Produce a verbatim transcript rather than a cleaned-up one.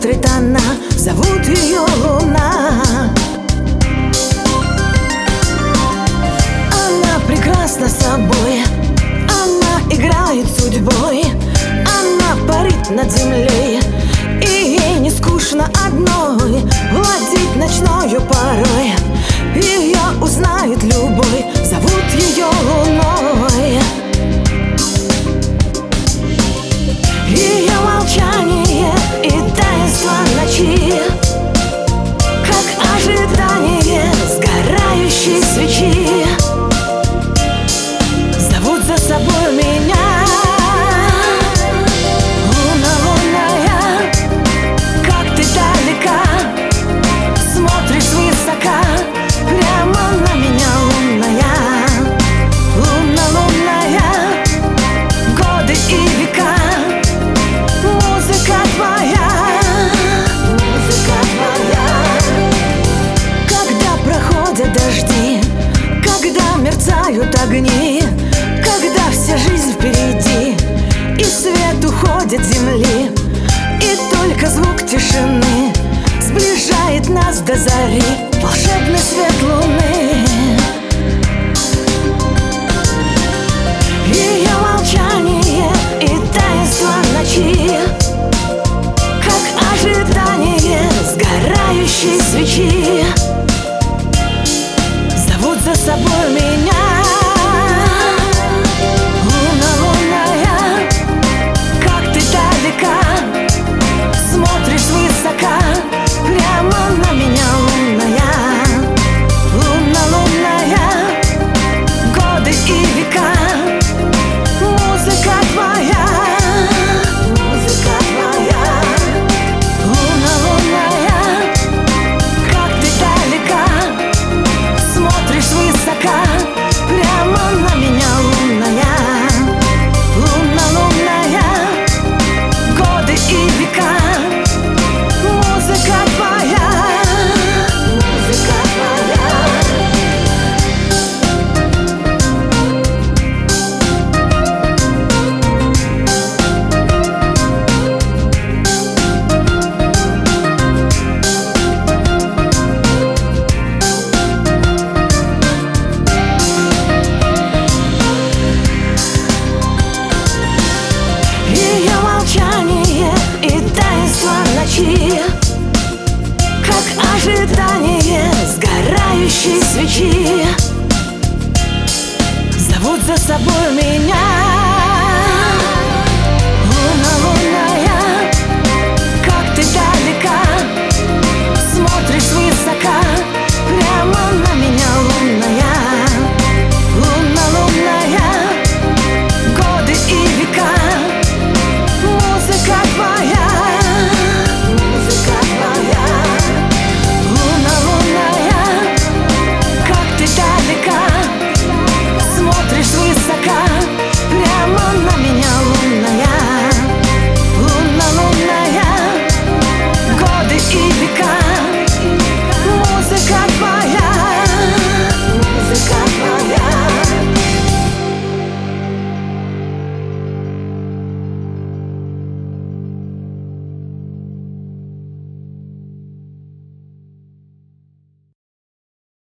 смотрит она, зовут ее Луна. Она прекрасна собой, она играет судьбой, она парит над землей, и ей не скучно одной владеть ночною порой. Ее узнает любой, зовут ее Луной. Ее молчание и таинство ночи, как ожидание сгорающей свечи, зовут за собой меня. Луна, лунная, как ты далека, смотришь свысока прямо на меня, лунная. Луна, лунная, годы и века, музыка твоя, музыка твоя. Когда проходят дожди, когда мерцают огни, когда вся жизнь впереди и свет уходит с земли, и только звук тишины сближает нас до зари, волшебный свет луны. Ее молчание и таинство ночи, как ожидание сгорающей свечи, зовут за собой меня. Луна, лунная, как ты далека, смотришь свысока прямо на меня, лунная. Луна, лунная, годы и века, музыка твоя, музыка твоя. Луна, лунная, как ты далека, смотришь свысока прямо на меня, лунная. Луна, лунная, годы и века, музыка твоя, музыка твоя. Ее молчание и таинство ночи, как ожидание сгорающей свечи, зовут за собой меня.